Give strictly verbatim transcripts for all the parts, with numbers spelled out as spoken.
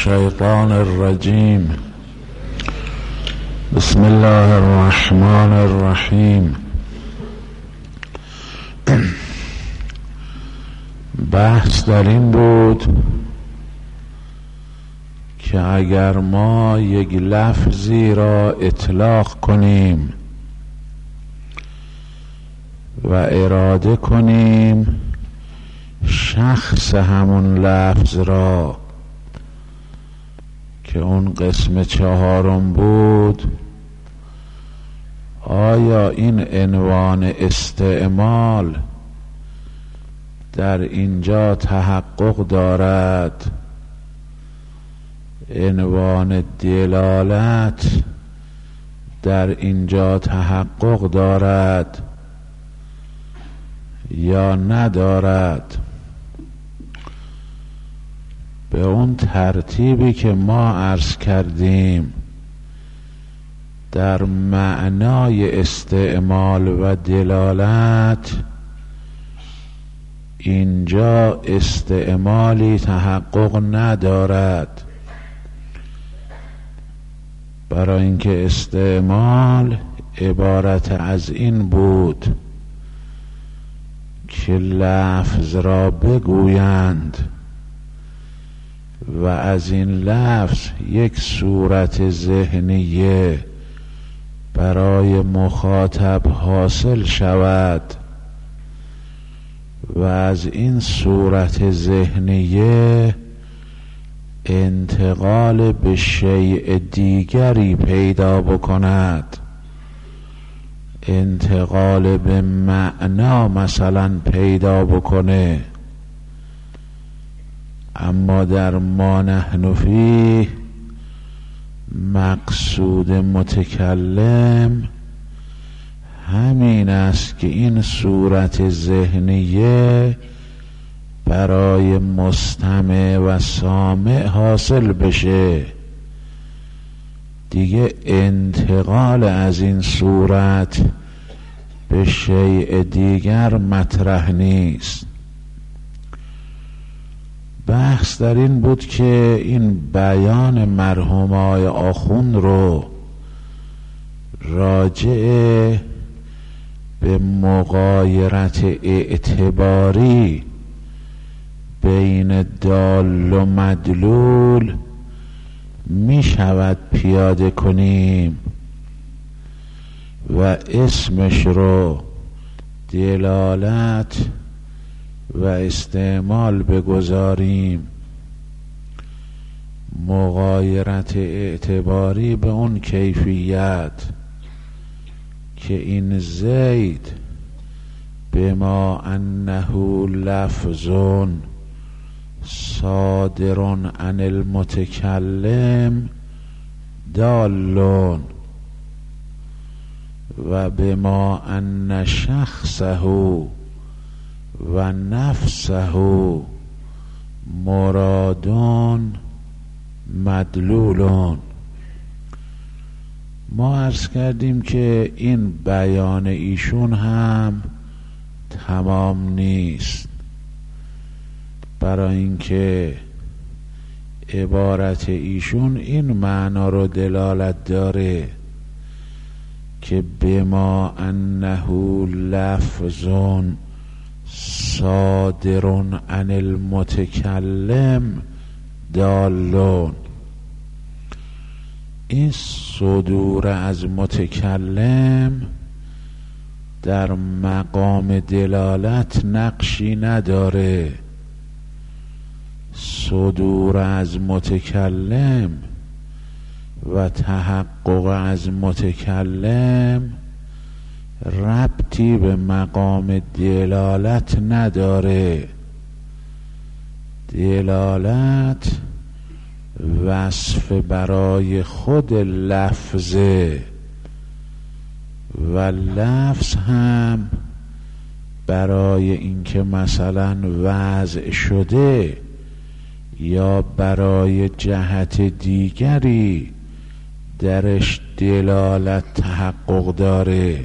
الشیطان الرجیم. بسم الله الرحمن الرحیم. بحث در این بود که اگر ما یک لفظی را اطلاق کنیم و اراده کنیم شخص همون لفظ را که اون قسم چهارم بود، آیا این عنوان استعمال در اینجا تحقق دارد؟ عنوان دلالت در اینجا تحقق دارد یا ندارد؟ به اون ترتیبی که ما عرض کردیم در معنای استعمال و دلالت، اینجا استعمالی تحقق ندارد، برای اینکه استعمال عبارت از این بود که لفظ را بگویند و از این لفظ یک صورت ذهنیه برای مخاطب حاصل شود و از این صورت ذهنیه انتقال به شیء دیگری پیدا بکند، انتقال به معنا مثلا پیدا بکنه. اما در ما نحن فیه مقصود متکلم همین است که این صورت ذهنیه برای مستمع و سامع حاصل بشه، دیگه انتقال از این صورت به شیء دیگر مطرح نیست. بحث در این بود که این بیان مرحومای آخوند رو راجع به مغایرت اعتباری بین دال و مدلول می شود پیاده کنیم و اسمش رو دلالت و استعمال بگذاریم. مغایرت اعتباری به اون کیفیت که این زید بما انه لفظون صادرون عن المتکلم دالون و بما ان شخصه و نفسه مرادون مدلولون. ما عرض کردیم که این بیان ایشون هم تمام نیست، برای اینکه عبارت ایشون این معنا رو دلالت داره که بما انه لفظون صادرون عن المتکلم دالون. این صدور از متکلم در مقام دلالت نقشی نداره. صدور از متکلم و تحقق از متکلم ربطی به مقام دلالت نداره. دلالت وصف برای خود لفظه و لفظ هم برای اینکه مثلا وضع شده یا برای جهت دیگری درش دلالت تحقق داره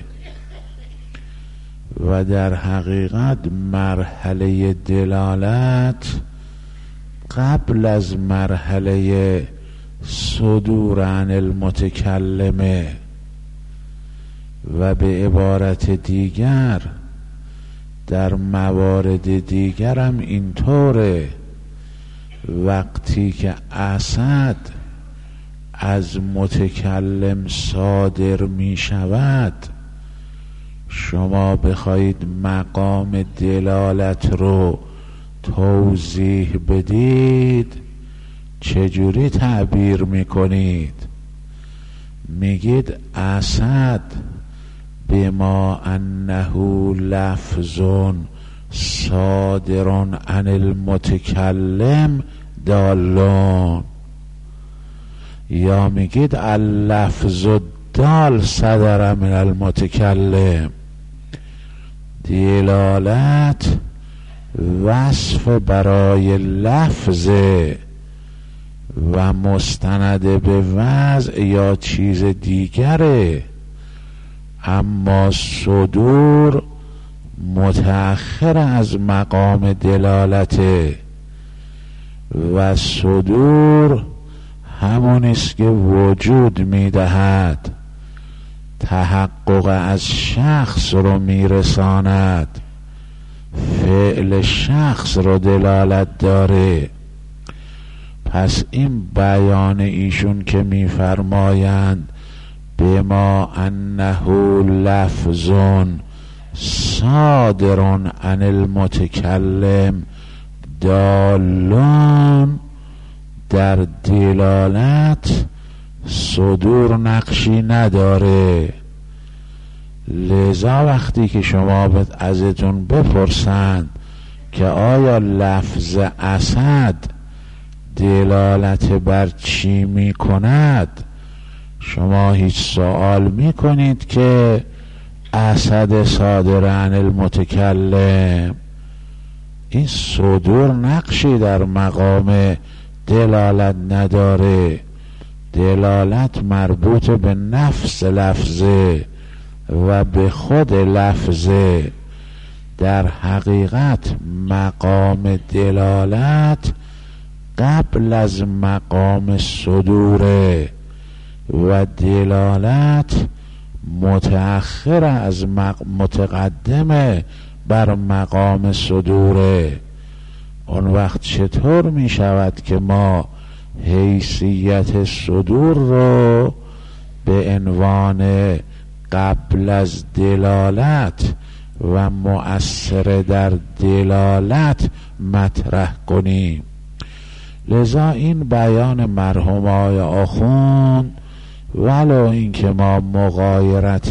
و در حقیقت مرحله دلالت قبل از مرحله صدور عن المتکلمه و به عبارت دیگر در موارد دیگرم اینطوره. وقتی که اسد از متکلم صادر می شود، شما بخواید مقام دلالت رو توضیح بدید، چجوری تعبیر میکنید؟ میگید اسد بما انه لفظ صادر عن المتکلم دالون، یا میگید اللفظ الدال صدر من المتکلم. دلالت وصف برای لفظ و مستند به وضع یا چیز دیگره، اما صدور متأخر از مقام دلالته و صدور همونیست که وجود میدهد، تحقق از شخص رو میرساند، فعل شخص رو دلالت داره. پس این بیان ایشون که میفرمایند بما انه لفظ صادر عن المتکلم دالون، در دلالت صدور نقشی نداره. لذا وقتی که شما ازتون بپرسند که آیا لفظ اسد دلالت بر چی می کند، شما هیچ سوال می کنید که اسد صادر عن المتکلم؟ این صدور نقشی در مقام دلالت نداره. دلالت مربوط به نفس لفظه و به خود لفظه. در حقیقت مقام دلالت قبل از مقام صدوره و دلالت متأخر از متقدمه بر مقام صدوره. اون وقت چطور می شود که ما حیثیت صدور رو به عنوان قبل از دلالت و مؤثر در دلالت مطرح کنیم؟ لذا این بیان مرحوم آقای آخوند ولو اینکه ما مغایرت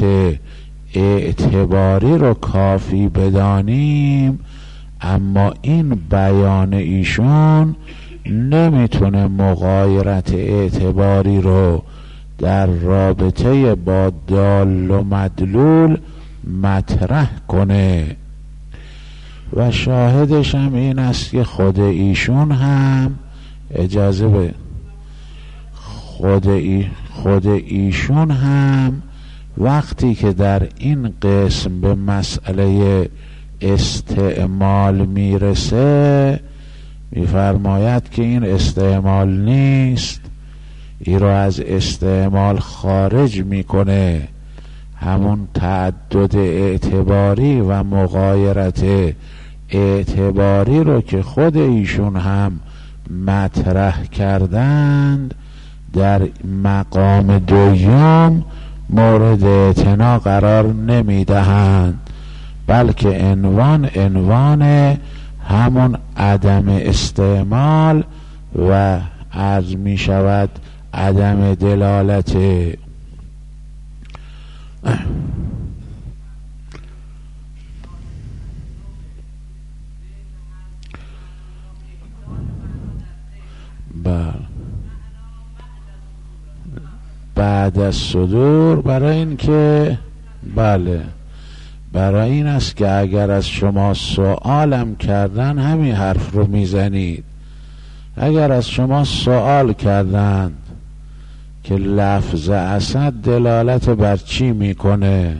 اعتباری رو کافی بدانیم، اما این بیان ایشون نمیتونه مغایرت اعتباری رو در رابطه با دال و مدلول مطرح کنه. و شاهدش هم این است که خود ایشون هم اجازه به خود, ای خود ایشون هم وقتی که در این قسم به مسئله استعمال میرسه میفرماید که این استعمال نیست، این رو از استعمال خارج میکنه. همون تعدد اعتباری و مغایرت اعتباری رو که خود ایشون هم مطرح کردند در مقام دوم مورد اعتنا قرار نمیدهند، بلکه عنوان عنوان همون عدم استعمال و عرض می شود عدم دلالت. بله، بعد از صدور برای این که بله برای این است که اگر از شما سوالم کردن همین حرف رو میزنید. اگر از شما سوال کردند که لفظ اسد دلالت بر چی میکنه،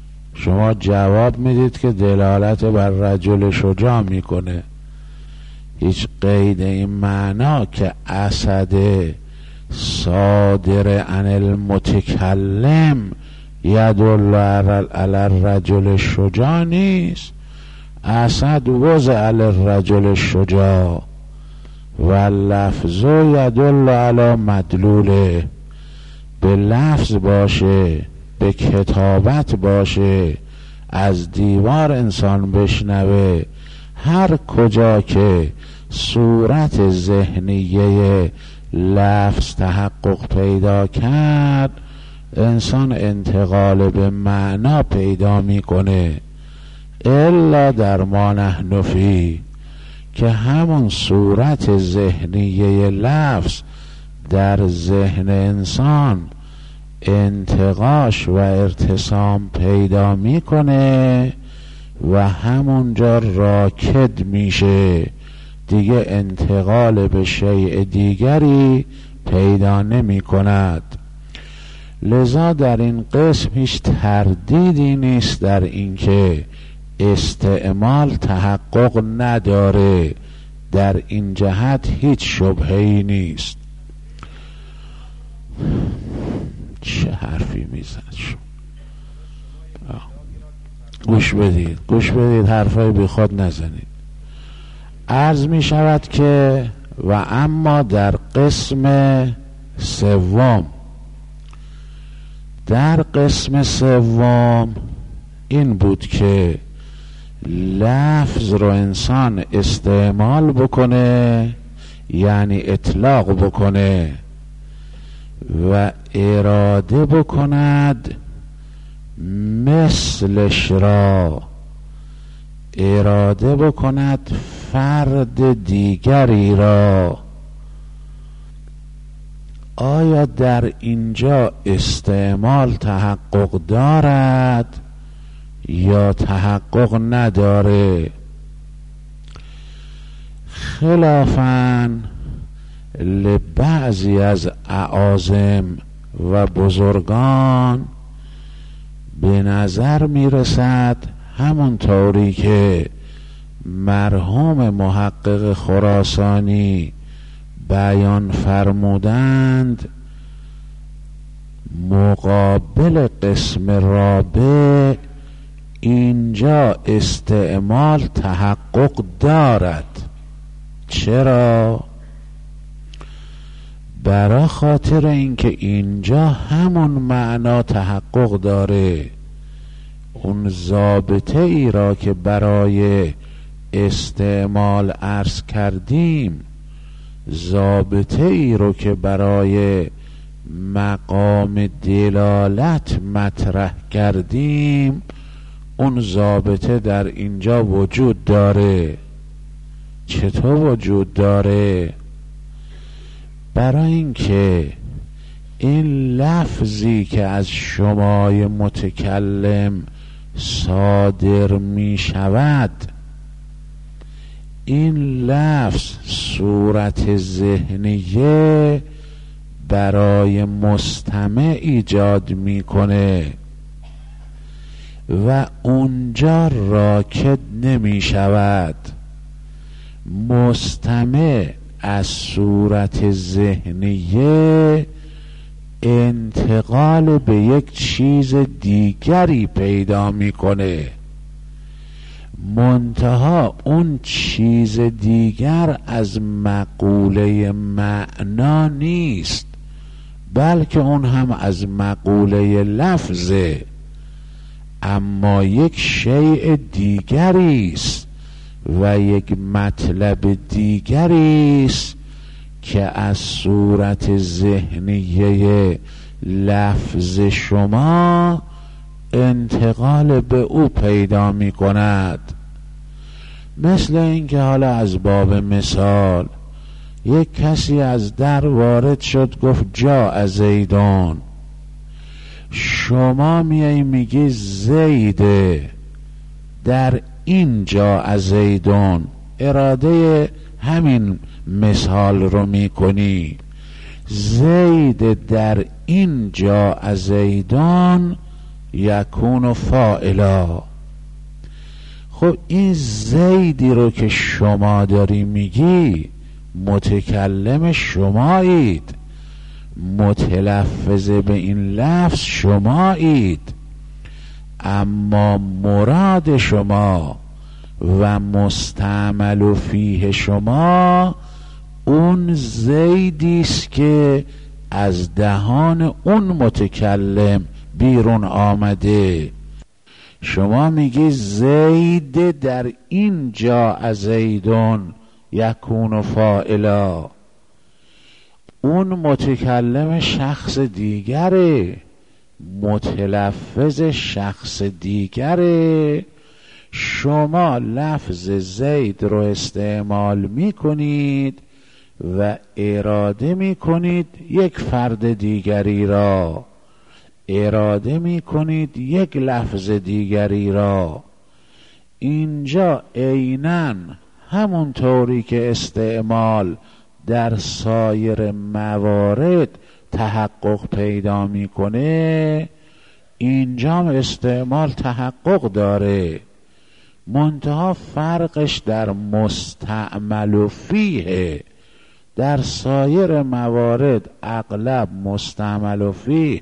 شما جواب میدید که دلالت بر رجل شجاع میکنه. هیچ قید این معنا که اسد صادر عن المتکلم یدل علی الرجل الشجاع نیست. اسد وضع علی الرجل الشجاع و لفظ یدل علی مدلوله. به لفظ باشه، به کتابت باشه، از دیوار انسان بشنوه، هر کجا که صورت ذهنیه لفظ تحقق پیدا کرد انسان انتقال به معنا پیدا میکنه. الا در ما نحن فی، که همون صورت ذهنیه لفظ در ذهن انسان انتقاش و ارتسام پیدا میکنه و همونجا راکد میشه، دیگه انتقال به شیء دیگری پیدا نمی کند. لذا در این قسم هیچ تردیدی نیست در اینکه استعمال تحقق نداره، در این جهت هیچ شبهه‌ای نیست. چه حرفی میزد شو؟ گوش بدید گوش بدید حرفای بی خود نزنید. عرض می شود که و اما در قسم سوم، در قسم سوم این بود که لفظ رو انسان استعمال بکنه، یعنی اطلاق بکنه و اراده بکند مثلش را، اراده بکند فرد دیگری را. آیا در اینجا استعمال تحقق دارد یا تحقق نداره؟ خلافاً لبعضی از اعاظم و بزرگان به نظر میرسد همونطوری که مرحوم محقق خراسانی بیان فرمودند، مقابل قسم رابع اینجا استعمال تحقق دارد. چرا؟ برای خاطر اینکه اینجا همون معنا تحقق داره، اون ضابطه ای را که برای استعمال عرض کردیم، ضابطه ای رو که برای مقام دلالت مطرح کردیم، اون ضابطه در اینجا وجود داره. چطور وجود داره؟ برای اینکه این لفظی که از شمای متکلم صادر می شود، این لفظ صورت ذهنیه برای مستمع ایجاد میکنه و اونجا راکد نمی شود. مستمع از صورت ذهنیه انتقال به یک چیز دیگری پیدا میکنه، منتها اون چیز دیگر از مقوله معنا نیست، بلکه اون هم از مقوله لفظه، اما یک شیء دیگری است و یک مطلب دیگری است که از صورت ذهنیه لفظ شما انتقال به او پیدا می کند. مثل اینکه حالا از باب مثال یک کسی از در وارد شد گفت جا زیدان، شما میایی میگی زیده، در این جا زیدان، اراده همین مثال رو میکنی، زید در این جا زیدان یکون فاعلا. خب این زیدی رو که شما داری میگی متکلم شمایید، متلفظ به این لفظ شمایید، اما مراد شما و مستعمل فیه شما اون زیدیست که از دهان اون متکلم بیرون آمده. شما میگی زید در این جا زیدون یکون فاعلا، اون متکلم شخص دیگره، متلفظ شخص دیگره، شما لفظ زید رو استعمال میکنید و اراده میکنید یک فرد دیگری را، اراده میکنید یک لفظ دیگری را. اینجا عیناً همون طوری که استعمال در سایر موارد تحقق پیدا میکنه، اینجا استعمال تحقق داره، منتها فرقش در مستعمل فیه. در سایر موارد اغلب مستعمل فیه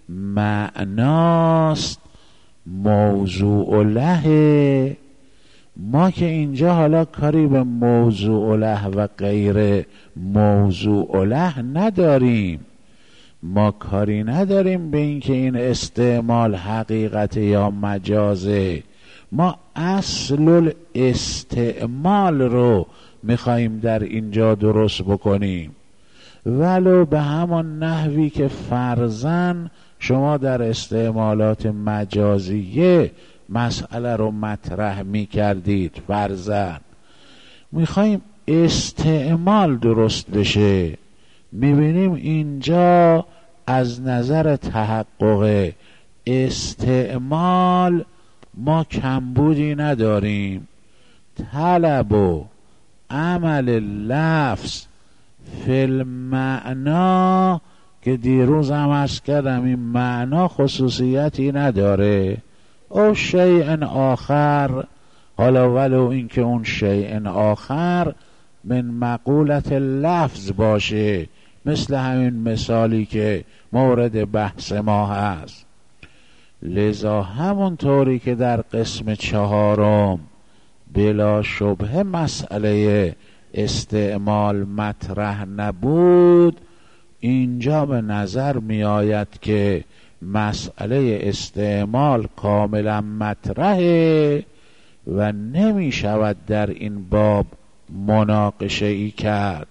معناست موضوع له، ما که اینجا حالا کاری به موضوع له و غیر موضوع له نداریم، ما کاری نداریم به این که این استعمال حقیقت یا مجازه، ما اصل الاستعمال رو میخواییم در اینجا درست بکنیم، ولو به همان نحوی که فرضاً شما در استعمالات مجازیه مسئله رو مطرح میکردید. فرضاً میخواییم استعمال درست بشه، میبینیم اینجا از نظر تحقق استعمال ما کمبودی نداریم. طلب و عمل لفظ فی المعنا که دیروز هم عرض کردم این معنا خصوصیتی نداره، او شیء آخر، حالا ولو این که اون شیء آخر من مقولت لفظ باشه، مثل همین مثالی که مورد بحث ما هست. لذا همون طوری که در قسم چهارم بلا شبه مسئله استعمال مطرح نبود، اینجا به نظر می آید که مسئله استعمال کاملا مطرحه و نمی شود در این باب مناقشه ای کرد.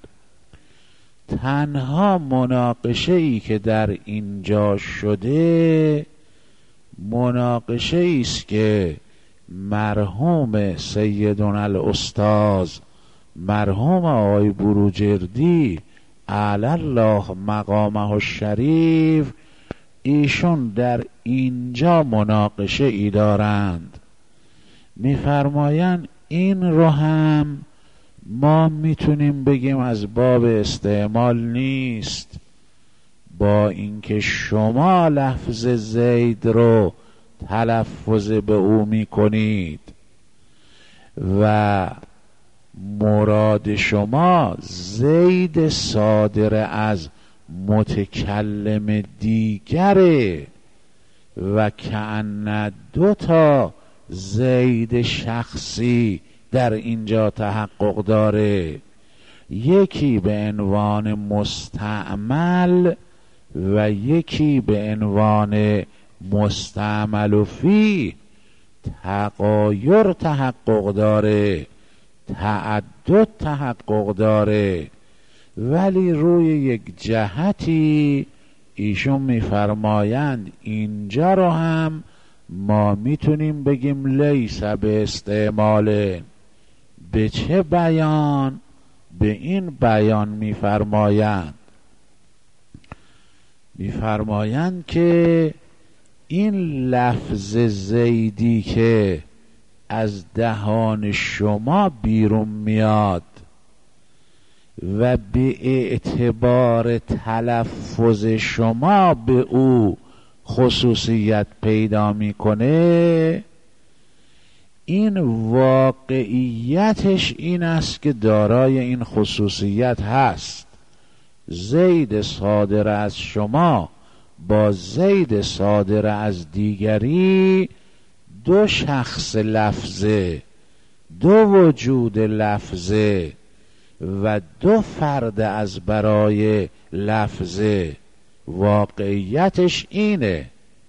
تنها مناقشه ای که در اینجا شده مناقشه ای است که مرحوم سیدنا الاستاذ مرحوم آقای بروجردی اعلی الله مقامه الشریف ایشون در اینجا مناقشه ای دارند. میفرمایند این رو هم ما میتونیم بگیم از باب استعمال نیست، با اینکه شما لفظ زید رو تلفظ به او میکنید و مراد شما زید صادر از متکلم دیگره و کأن دو تا زید شخصی در اینجا تحقق داره، یکی به عنوان مستعمل و یکی به عنوان مستعمل فیه. تغایر تحقق داره، تعدد تحقق داره، ولی روی یک جهتی ایشون میفرمایند اینجا رو هم ما میتونیم بگیم لیس به استعمال. به چه بیان؟ به این بیان میفرمایند میفرمایند که این لفظ زیدی که از دهان شما بیرون میاد و به اعتبار تلفظ شما به او خصوصیت پیدا میکنه، این واقعیتش این است که دارای این خصوصیت هست. زید صادر از شما با زید صادر از دیگری دو شخص لفظه، دو وجود لفظه و دو فرد از برای لفظه. واقعیتش اینه.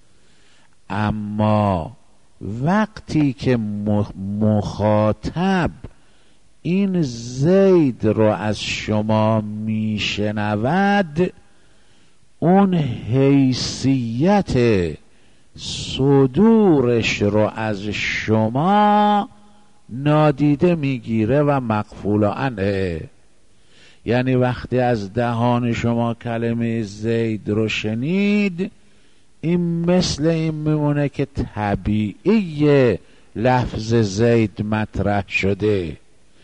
اما وقتی که مخاطب این زید رو از شما میشنود، اون حیثیت صدورش رو از شما نادیده میگیره و مغفول عنه. یعنی وقتی از دهان شما کلمه زید رو شنید، این مثل این میمونه که طبیعی لفظ زید مطرح شده،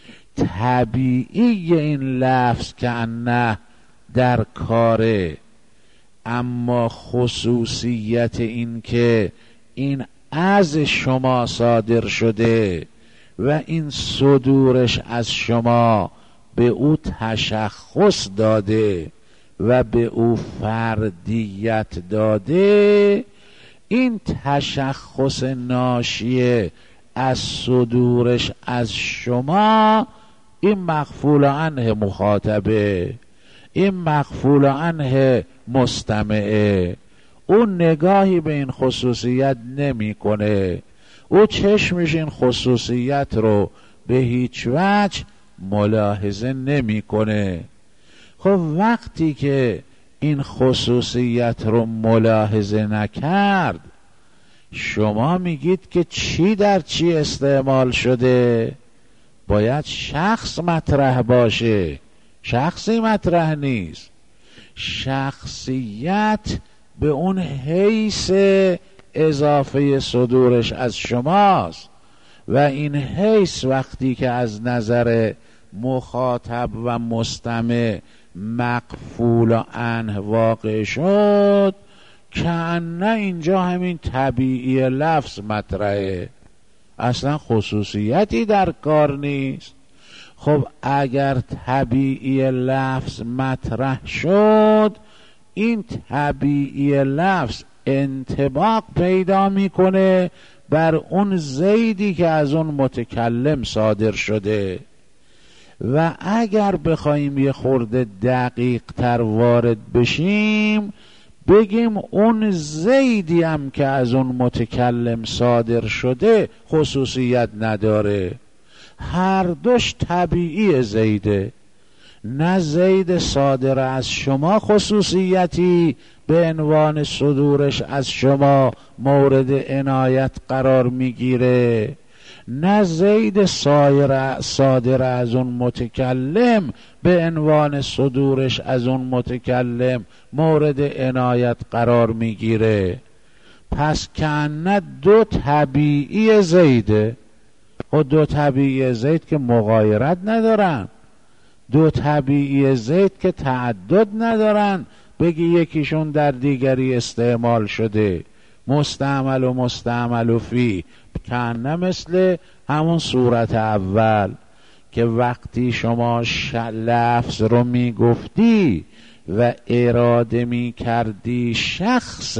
طبیعی این لفظ که انه در کاره. اما خصوصیت این که این از شما صادر شده و این صدورش از شما به او تشخص داده و به او فردیت داده، این تشخص ناشی از صدورش از شما، این مغفول عنه مخاطبه، این مغفول عنه مستمعه. او نگاهی به این خصوصیت نمی کنه، او چشمش این خصوصیت رو به هیچ وجه ملاحظه نمی کنه. خب وقتی که این خصوصیت رو ملاحظه نکرد، شما میگید که چی در چی استعمال شده؟ باید شخص مطرح باشه. شخصی مطرح نیست. شخصیت به اون حیث اضافه صدورش از شماست و این حیث وقتی که از نظر مخاطب و مستمع مغفول عنه واقع شد، که نه اینجا همین طبیعی لفظ مطرحه، اصلا خصوصیتی در کار نیست. خب اگر طبیعی لفظ مطرح شد، این طبیعی لفظ انطباق پیدا میکنه بر اون زیدی که از اون متکلم صادر شده. و اگر بخوایم یه خورده دقیق تر وارد بشیم، بگیم اون زیدی هم که از اون متکلم صادر شده خصوصیت نداره، هر دوش طبیعی زیده. نه زید صادر از شما خصوصیتی به عنوان صدورش از شما مورد عنایت قرار میگیره، نه زید صادر از اون متکلم به عنوان صدورش از اون متکلم مورد عنایت قرار میگیره. پس کنه دو طبیعی زیده. و دو طبیعی زید که مغایرت ندارن، دو طبیعی زید که تعدد ندارن، بگی یکیشون در دیگری استعمال شده، مستعمل و مستعمل و فی، کنه مثل همون صورت اول که وقتی شما لفظ رو می گفتی و اراده می کردی شخص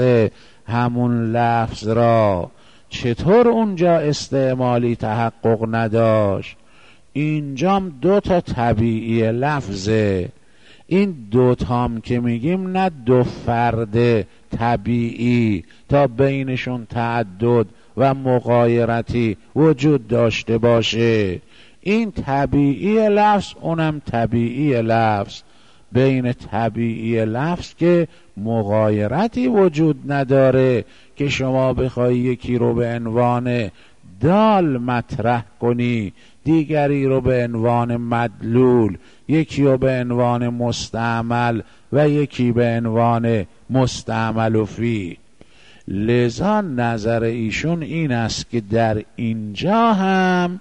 همون لفظ را، چطور اونجا استعمالی تحقق نداشت؟ اینجام دو تا طبیعی لفظه. این دو تام که میگیم نه دو فرد طبیعی تا بینشون تعدد و مغایرتی وجود داشته باشه. این طبیعی لفظ، اونم طبیعی لفظ. بین طبیعی لفظ که مغایرتی وجود نداره که شما بخوای یکی رو به عنوان دال مطرح کنی، دیگری رو به عنوان مدلول، یکی رو به عنوان مستعمل و یکی به عنوان مستعمل و فی. لذا نظر ایشون این است که در اینجا هم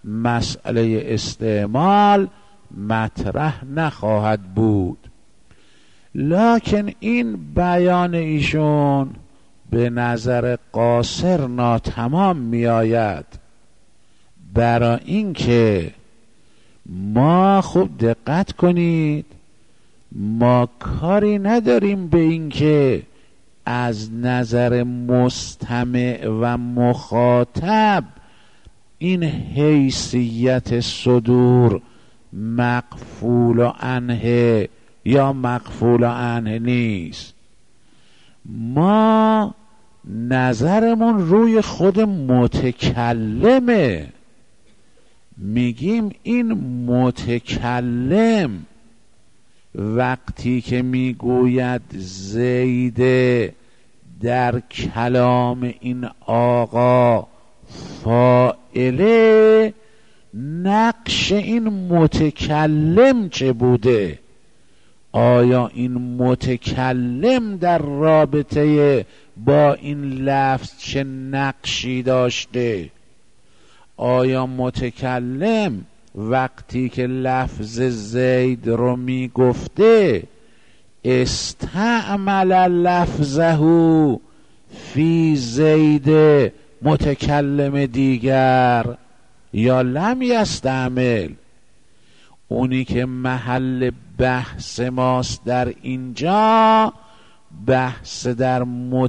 مسئله استعمال مطرح نخواهد بود. لکن این بیان ایشون به نظر قاصر ناتمام می آید. برای این که ما خوب دقت کنید، ما کاری نداریم به این که از نظر مستمع و مخاطب این حیثیت صدور مقفول عنه یا مقفول عنه نیست. ما نظرمون روی خود متکلمه. میگیم این متکلم وقتی که میگوید زید در کلام این آقا فاعله، نقش این متکلم چه بوده؟ آیا این متکلم در رابطه با این لفظ چه نقشی داشته؟ آیا متکلم وقتی که لفظ زید رو می گفته استعمل لفظه فی زید متکلم دیگر یا لم یستعمل؟ اونی که محل بحث ماست در اینجا بحث در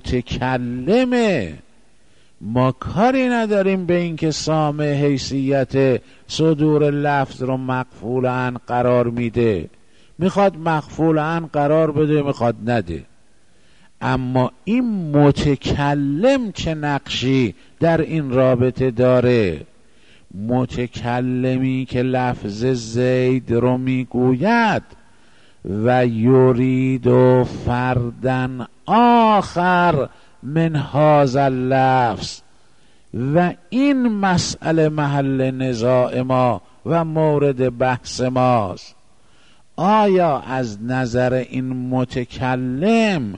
متکلمه. ما کاری نداریم به این که سامع حیثیت صدور لفظ رو مقفول عن قرار میده، میخواد مقفول عن قرار بده، میخواد نده. اما این متکلم چه نقشی در این رابطه داره؟ متکلمی که لفظ زید رو میگوید و یرید و فردن آخر من هذا اللفظ، و این مسئله محل نزاع ما و مورد بحث ماست. آیا از نظر این متکلم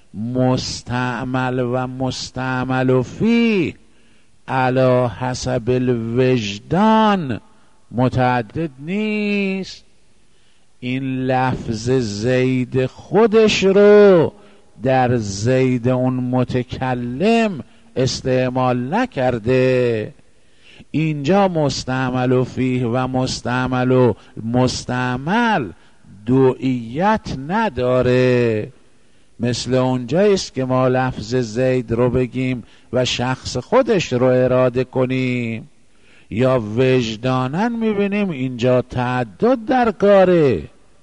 مستعمل و مستعمل فیه علی حسب الوجدان متعدد نیست؟ این لفظ زید خودش رو در زید اون متکلم استعمال نکرده. اینجا مستعمل و فیه و مستعمل و مستعمل دوئیت نداره. مثل اونجاییست که ما لفظ زید رو بگیم و شخص خودش رو اراده کنیم، یا وجدانن میبینیم اینجا تعدد در کاره.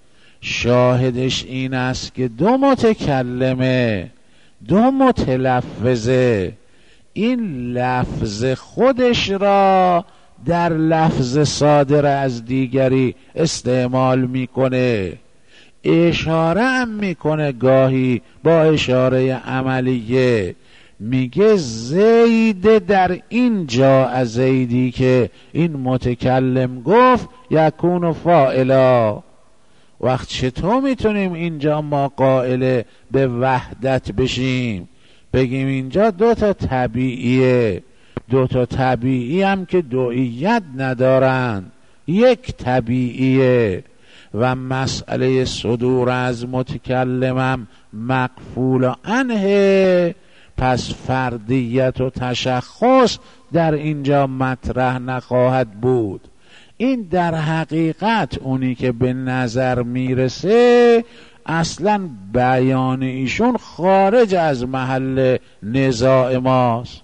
شاهدش این است که دو متکلمه، دو متلفظه، این لفظ خودش را در لفظ صادر از دیگری استعمال میکنه، اشاره هم میکنه، گاهی با اشاره عملیه. میگه زید در این جا از زیدی که این متکلم گفت یکون فاعلا. وقت چطور میتونیم اینجا ما قائل به وحدت بشیم؟ بگیم اینجا دو تا طبیعیه، دو تا طبیعی هم که دوئیت ندارن، یک طبیعیه و مسئله صدور از متکلمم مقفول عنه، پس فردیت و تشخص در اینجا مطرح نخواهد بود. این در حقیقت اونی که به نظر میرسه اصلا بیان ایشون خارج از محل نزاع ماست.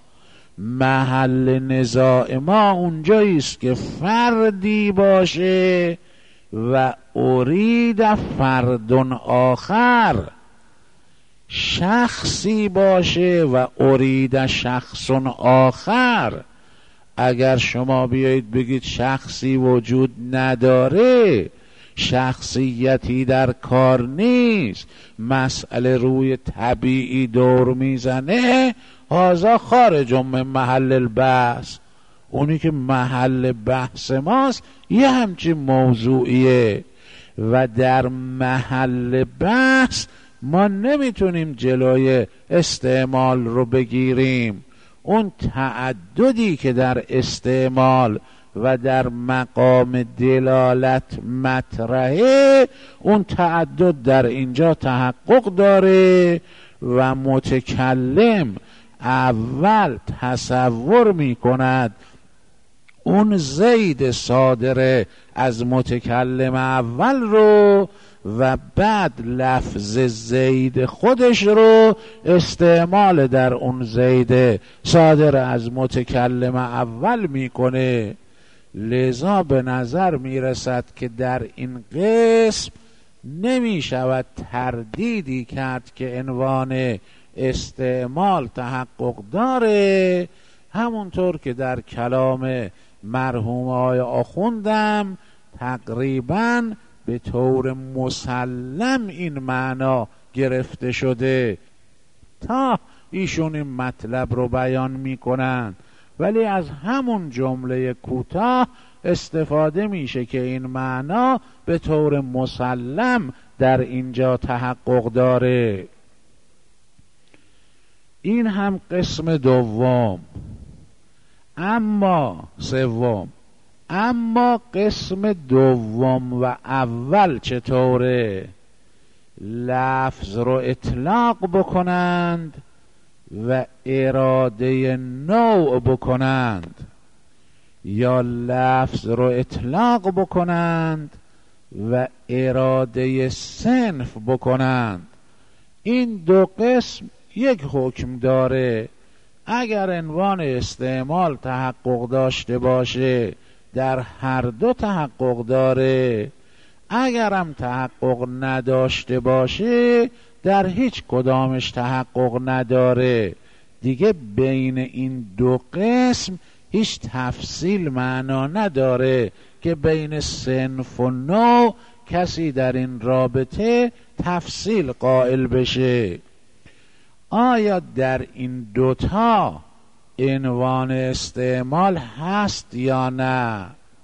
محل نزاع ما اونجاییست که فردی باشه و ارید فردون آخر، شخصی باشه و ارید شخصون آخر. اگر شما بیایید بگید شخصی وجود نداره، شخصیتی در کار نیست، مسئله روی طبیعی دور میزنه، هذا خارج من محل البحث. اونی که محل بحث ماست یه همچین موضوعیه و در محل بحث ما نمیتونیم جلوی استعمال رو بگیریم. اون تعددی که در استعمال و در مقام دلالت مطرحه، اون تعدد در اینجا تحقق داره و متکلم اول تصور می کند اون زید صادر از متکلم اول رو و بعد لفظ زید خودش رو استعمال در اون زید صادر از متکلم اول میکنه. لذا به نظر میرسد که در این قسم نمی شود تردیدی کرد که عنوان استعمال تحقق داره، همونطور که در کلام مرحوم آقای آخوندم تقریباً به طور مسلم این معنا گرفته شده تا ایشون این مطلب رو بیان میکنن، ولی از همون جمله کوتاه استفاده میشه که این معنا به طور مسلم در اینجا تحقق داره. این هم قسم دوم. اما سوم اما قسم دوم و اول چطوره؟ لفظ رو اطلاق بکنند و اراده نوع بکنند، یا لفظ رو اطلاق بکنند و اراده صنف بکنند. این دو قسم یک حکم داره. اگر عنوان استعمال تحقق داشته باشه در هر دو تحقق داره، اگرم تحقق نداشته باشه در هیچ کدامش تحقق نداره. دیگه بین این دو قسم هیچ تفصیل معنا نداره که بین صنف و نوع کسی در این رابطه تفصیل قائل بشه. آیا در این دوتا عنوان استعمال هست یا نه؟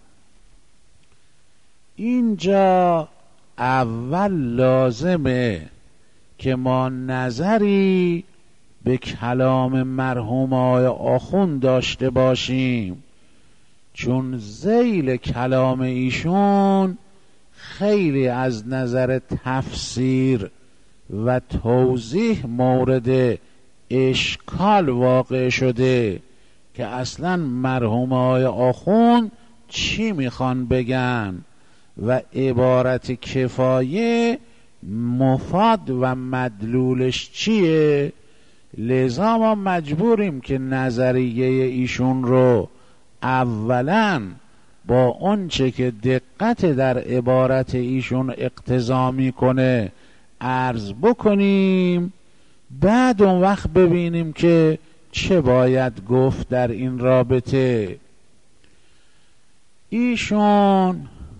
اینجا اول لازمه که ما نظری به کلام مرحوم آقای آخوند داشته باشیم، چون ذیل کلام ایشون خیلی از نظر تفسیر و توضیح مورد اشکال واقع شده که اصلا مرحوم آقای آخوند چی میخوان بگن و عبارت کفایه مفاد و مدلولش چیه. لذا ما مجبوریم که نظریه ایشون رو اولا با اون چه که دقت در عبارت ایشون اقتضا میکنه عرض بکنیم، بعد اون وقت ببینیم که چه باید گفت در این رابطه. ایشون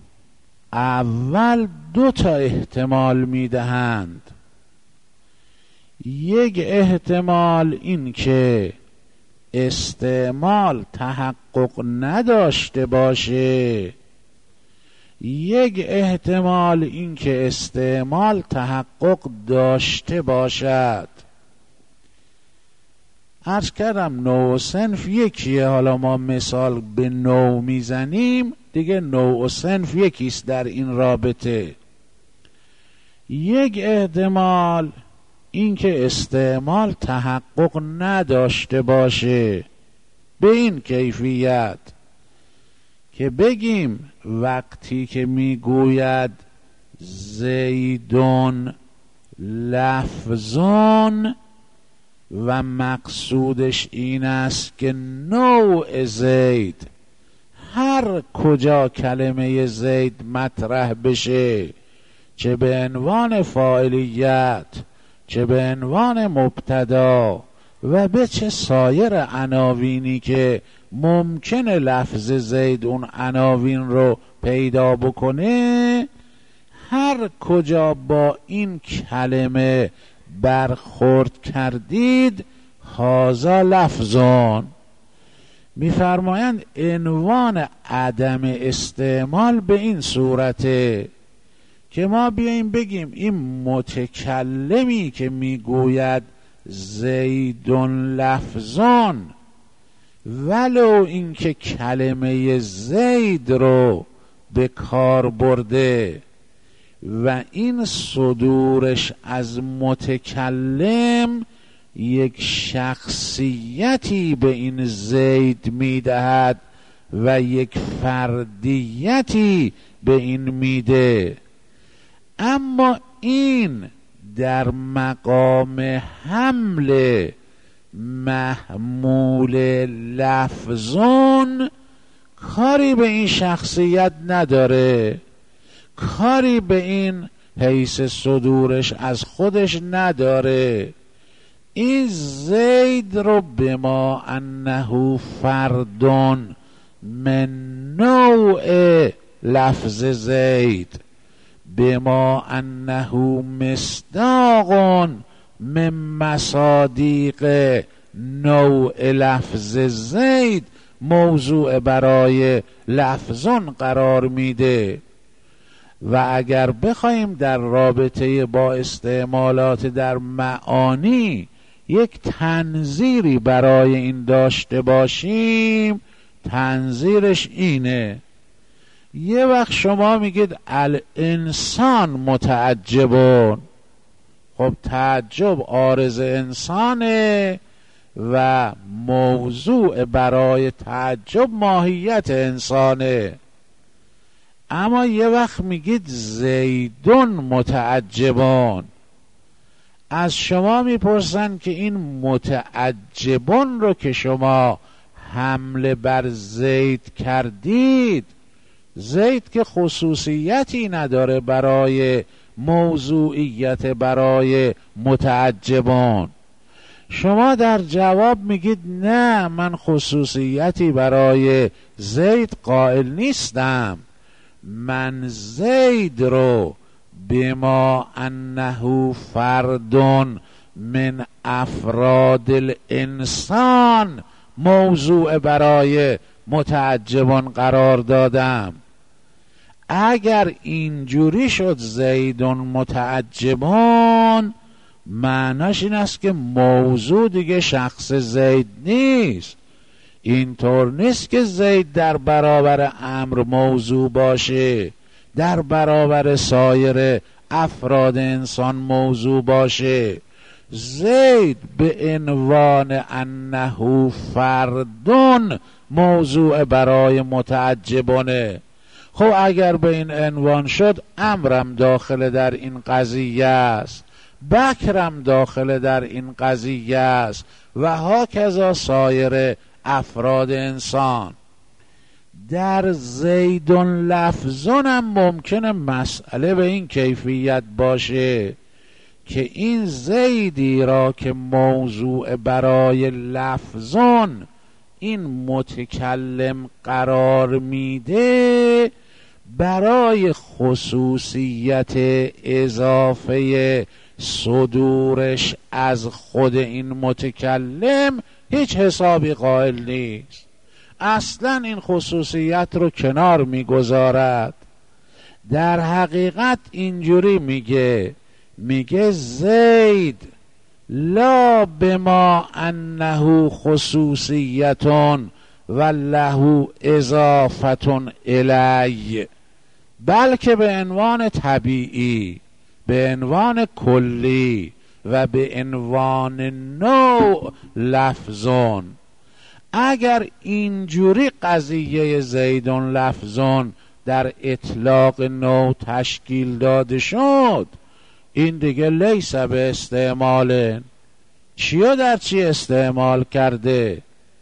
اول دو تا احتمال میدهند. یک احتمال این که استعمال تحقق نداشته باشه، یک احتمال این که استعمال تحقق داشته باشد. عرض کردم نوع و صنف یکیه، حالا ما مثال به نوع میزنیم دیگه، نوع و صنف یکیست در این رابطه. یک احتمال این که استعمال تحقق نداشته باشه به این کیفیت که بگیم وقتی که میگوید زیدون لفظون و مقصودش این است که نوع زید هر کجا کلمه زید مطرح بشه، چه به عنوان فاعلیت چه به عنوان مبتدا و به چه سایر عناوینی که ممکنه لفظ زید اون عناوین رو پیدا بکنه، هر کجا با این کلمه برخورد کردید هذا لفظون. میفرمایند عنوان عدم استعمال به این صورته که ما بیاییم بگیم این متکلمی که میگوید زیدون لفظون، ولو اینکه کلمه زید رو به کار برده و این صدورش از متکلم یک شخصیتی به این زید میدهد و یک فردیتی به این میده. اما این در مقام حمل محمول لفظون کاری به این شخصیت نداره، کاری به این حیث صدورش از خودش نداره. این زید رو بما انه فردون من نوع لفظ زید، بما انه مصداق من مصادیق نوع لفظ زید موضوع برای لفظون قرار میده. و اگر بخوایم در رابطه با استعمالات در معانی یک تنظیری برای این داشته باشیم، تنظیرش اینه: یه وقت شما میگید الانسان متعجبون، خب تعجب عارض انسانه و موضوع برای تعجب ماهیت انسانه. اما یه وقت میگید زیدون متعجبون، از شما میپرسن که این متعجبون رو که شما حمله بر زید کردید، زید که خصوصیتی نداره برای موضوعیت برای متعجبون. شما در جواب میگید نه، من خصوصیتی برای زید قائل نیستم، من زید رو بما انه فردون من افراد الانسان موضوع برای متعجبان قرار دادم. اگر اینجوری شد زیدون متعجبان، معناش این است که موضوع دیگه شخص زید نیست. اینطور نیست که زید در برابر امر موضوع باشه، در برابر سایر افراد انسان موضوع باشه. زید به عنوان انه فردون موضوع برای متعجبانه. خب اگر به این عنوان شد، امرم داخل در این قضیه است، بکرم داخل در این قضیه است و هاکذا سایر افراد انسان. در زیدون لفظون هم ممکنه مسئله به این کیفیت باشه که این زیدی را که موضوع برای لفظون این متکلم قرار میده، برای خصوصیت اضافه صدورش از خود این متکلم هیچ حسابی قائل نیست، اصلا این خصوصیت رو کنار میگذارد. در حقیقت اینجوری میگه میگه زید لا بما انه خصوصیتون و له اضافتون الی، بلکه به عنوان طبیعی، به عنوان کلی و به عنوان نوع لفظون. اگر اینجوری قضیه زیدون لفظون در اطلاق نوع تشکیل داده شد، این دیگه لیس به استعمال. چیو در چی استعمال کرده؟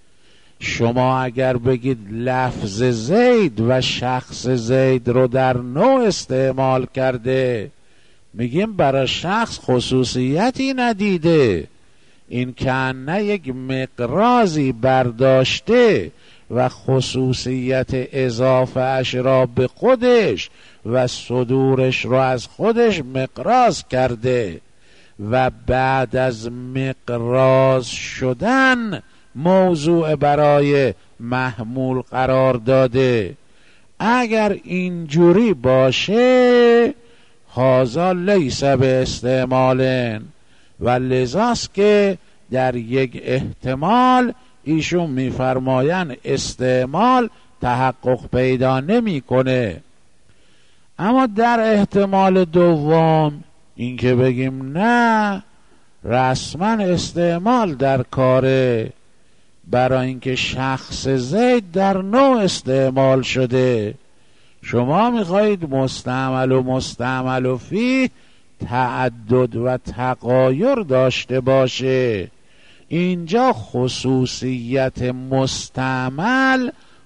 شما اگر بگید لفظ زید و شخص زید رو در نوع استعمال کرده، میگیم برای شخص خصوصیتی ندیده، این کنه یک مقرازی برداشته و خصوصیت اضافه اش را به خودش و صدورش را از خودش مقراض کرده و بعد از مقراض شدن موضوع برای محمول قرار داده. اگر اینجوری باشه هذا لیس به استعمالن، و لذاست که در یک احتمال ایشون میفرماین استعمال تحقق پیدا نمیکنه. اما در احتمال دوم این که بگیم نه رسما استعمال در کاره، برای اینکه شخص زید در نوع استعمال شده. شما میخواهید مستعمل و مستعمل و فیه تعدد و تغایر داشته باشه. اینجا خصوصیت مستعمل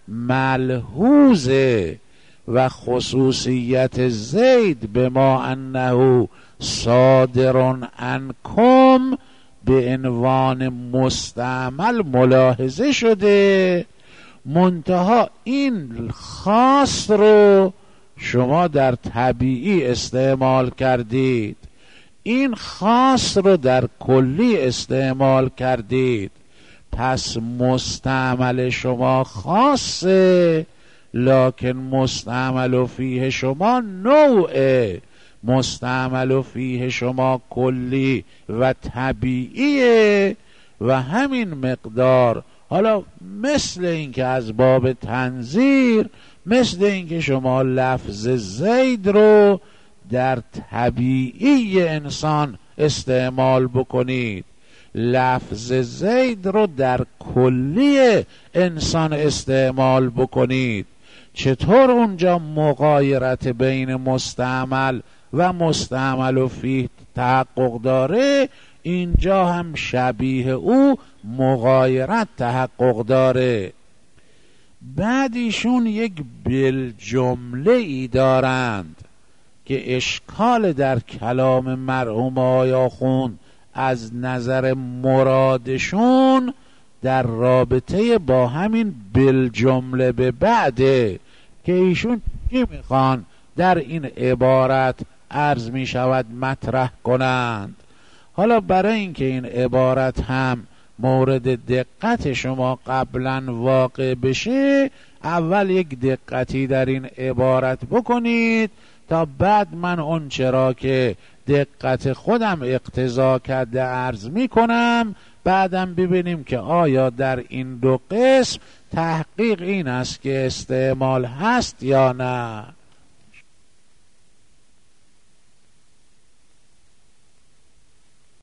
ملحوظه و خصوصیت زید به ما انه صادرون عنکم به عنوان مستعمل ملاحظه شده، منتها این خاص رو شما در طبیعی استعمال کردید، این خاص رو در کلی استعمال کردید. پس مستعمل شما خاصه، لکن مستعمل و فیه شما نوعه. مستعمل و فیه شما کلی و طبیعیه و همین مقدار. حالا مثل اینکه از باب تنظیر، مثل اینکه شما لفظ زید رو در طبیعی انسان استعمال بکنید، لفظ زید رو در کلی انسان استعمال بکنید. چطور اونجا مغایرت بین مستعمل و مستعمل و فیه تحقق داره، اینجا هم شبیه او مغایرت تحقق داره. بعد ایشون یک بالجمله ای دارند که اشکال در کلام مرحوم آقای آخوند از نظر مرادشون در رابطه با همین بالجمله به بعده که ایشون چی میخوان در این عبارت عرض می شود مطرح کنند. حالا برای اینکه این عبارت هم مورد دقت شما قبلا واقع بشه، اول یک دقتی در این عبارت بکنید تا بعد من اون چرا که دقت خودم اقتضا کرده عرض می کنم، بعدم ببینیم که آیا در این دو قسم تحقیق این است که استعمال هست یا نه.